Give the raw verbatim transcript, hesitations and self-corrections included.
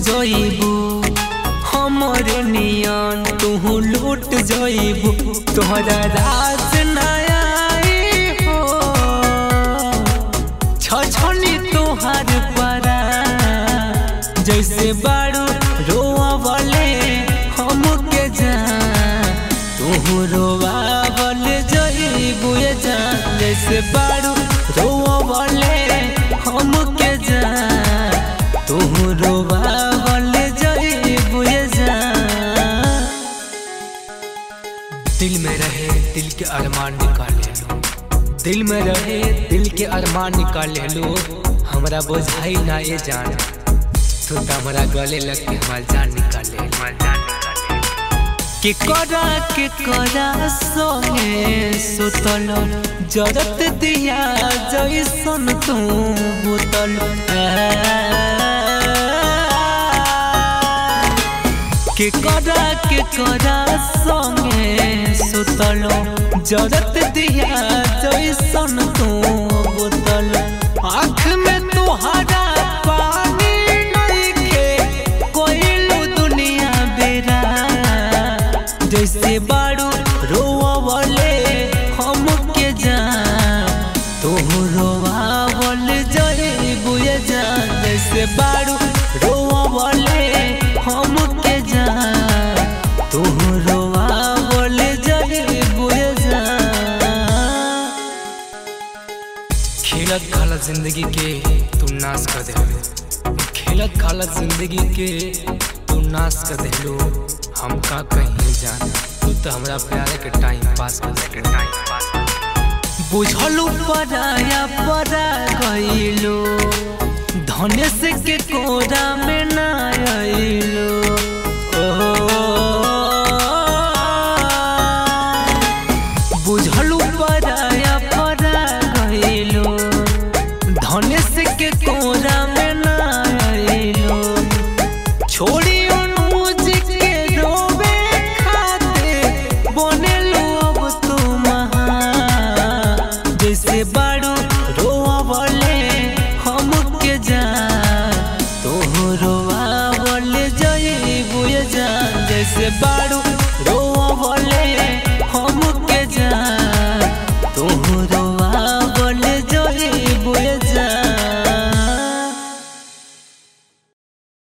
जइबू हमरे नियन तू लूट जइबू तोहरा राज ना आई हो छछनी तोहार परा जैसे बारू रोवले हमके जान तू रोवले जइबू जान जैसे बारू रोवले हमके जान तू रोवले जइबू जान। दिल में रहे दिल के अरमान निकाल ले लो, दिल में रहे दिल के अरमान निकाल ले लो, हमरा बोझाई ना ये जान तू तो हमरा गले लग के हमार जान निकाल ले हमार जान के करा के करा सोहे सुतल जरत दिया जैसन तू बोतल के करा के करा सोहे सुतल जरत दिया जैसन तू बोतल आँख में तोहरा पानी नइखे कोइलू दुनिया बेरा जैसे बारू रोवले हमके जान तू रोवले जइबू जान जैसे बारू रोवले हमके जान तू रोवले जइबू जान। खेलत खालत जिंदगी के तू नाश कर देलो, खेलत खालत जिंदगी के तू नाश कर देलो, हम का कहीं जाना तू तो हमरा प्यारे के टाइम पास कर के टाइम पास बुझलू पराया परा गइलो धनेश के कोरा में ना आइलो बुझलू पराया परा गइलो धनेश के कोरा में ना आइलो छोड़ी जैसे बारू रोवले हमके जान तू रोवले जइबू जान जैसे बारू